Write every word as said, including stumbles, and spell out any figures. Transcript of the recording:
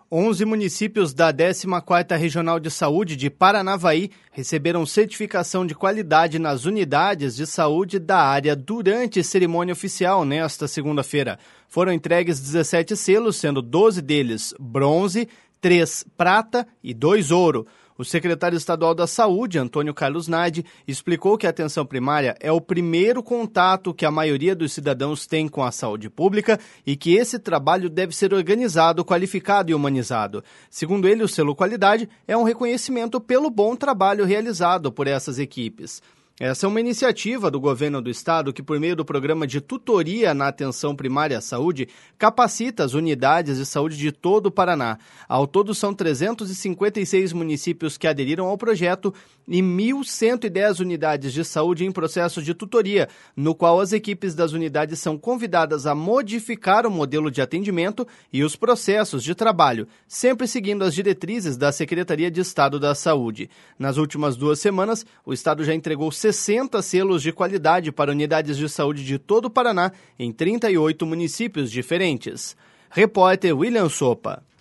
onze municípios da décima quarta Regional de Saúde de Paranavaí receberam certificação de qualidade nas unidades de saúde da área durante cerimônia oficial nesta segunda-feira. Foram entregues dezessete selos, sendo doze deles bronze, três prata e dois ouro. O secretário estadual da Saúde, Antônio Carlos Nardi, explicou que a atenção primária é o primeiro contato que a maioria dos cidadãos tem com a saúde pública e que esse trabalho deve ser organizado, qualificado e humanizado. Segundo ele, o selo qualidade é um reconhecimento pelo bom trabalho realizado por essas equipes. Essa é uma iniciativa do governo do estado que, por meio do programa de tutoria na atenção primária à saúde, capacita as unidades de saúde de todo o Paraná. Ao todo, são trezentos e cinquenta e seis municípios que aderiram ao projeto e mil cento e dez unidades de saúde em processo de tutoria, no qual as equipes das unidades são convidadas a modificar o modelo de atendimento e os processos de trabalho, sempre seguindo as diretrizes da Secretaria de Estado da Saúde. Nas últimas duas semanas, o estado já entregou sessenta selos de qualidade para unidades de saúde de todo o Paraná em trinta e oito municípios diferentes. Repórter William Sopa.